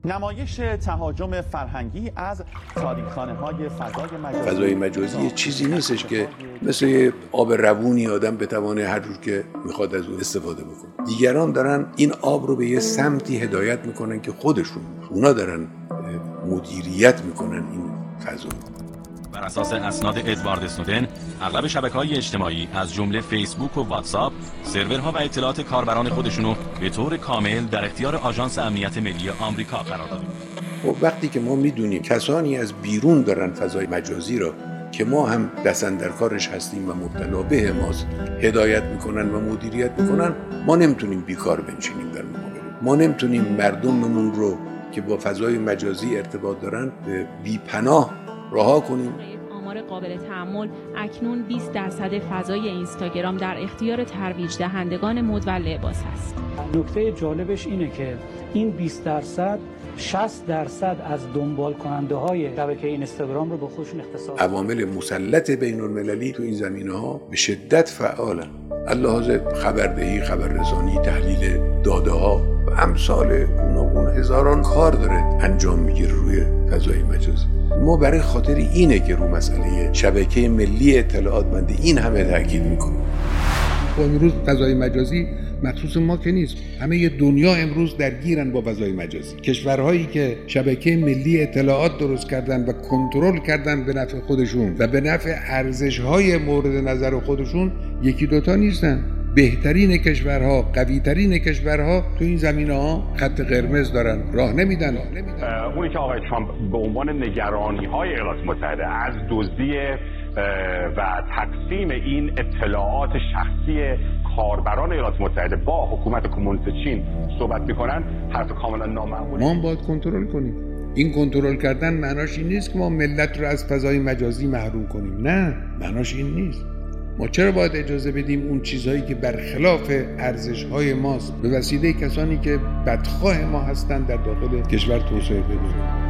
نمایش تهاجم فرهنگی از تاریخخانه‌های فضای مجازی یه چیزی نیستش که مثل آب روونی آدم بتوانه هر جور که میخواد از اون استفاده بکنه. دیگران دارن این آب رو به یه سمتی هدایت میکنن که اونا دارن مدیریت میکنن این فضا. بر اساس اسناد ادوارد اسنودن، اغلب شبکه‌های اجتماعی از جمله فیسبوک و واتساپ سرورها و اطلاعات کاربران خودشونو به طور کامل در اختیار آژانس امنیت ملی آمریکا قرار دادن. خب وقتی که ما میدونیم کسانی از بیرون دارن فضای مجازی را که ما هم دستن در کارش هستیم و مبتلا به ماست هدایت میکنن و مدیریت میکنن، ما نمیتونیم بیکار بنشینیم در مقابل. ما نمیتونیم مردممون رو که با فضای مجازی ارتباط دارن به بی‌پناه رها کنیم. آمار قابل تأمل اکنون 20% فضای اینستاگرام در اختیار ترویج دهندگان مد و لباس است. نکته جالبش اینه که این 20% 60% از دنبال کننده های شبکه اینستاگرام رو به خودشون اختصاص دادن. عوامل مسلط بین المللی تو این زمینه‌ها به شدت فعالن. لحاظ خبردهی، خبررسانی، تحلیل داده ها و امثال گوناگون هزاران کار داره انجام میگیره روی فضای مجازی. ما برای خاطر اینه که رو مسئله شبکه ملی اطلاعات بندی این همه تاکید میکنیم. امروز فضای مجازی مخصوص ما که نیست، همه دنیا امروز درگیرن با فضای مجازی. کشورهایی که شبکه ملی اطلاعات درست کردن و کنترل کردن به نفع خودشون و به نفع ارزش‌های مورد نظر خودشون یکی دوتا نیستن. بهترین کشورها، قوی‌ترین کشورها تو این زمینه‌ها خط قرمز دارن، راه نمیدن. اونی که آقای ترامپ به عنوان نگرانی‌های ایالات متحده از دزدی و تقسیم این اطلاعات شخصی کاربران ایالات متحده با حکومت کمونیست چین صحبت می‌کنن، حرف کاملا نامعقوله. ما هم باید کنترل کنیم. این کنترل کردن معناش این نیست که ما ملت رو از فضای مجازی محروم کنیم. نه، معناش این نیست. ما چرا باید اجازه بدیم اون چیزهایی که برخلاف ارزش‌های ماست به وسیله کسانی که بدخواه ما هستند در داخل کشور توسعه پیدا کنند؟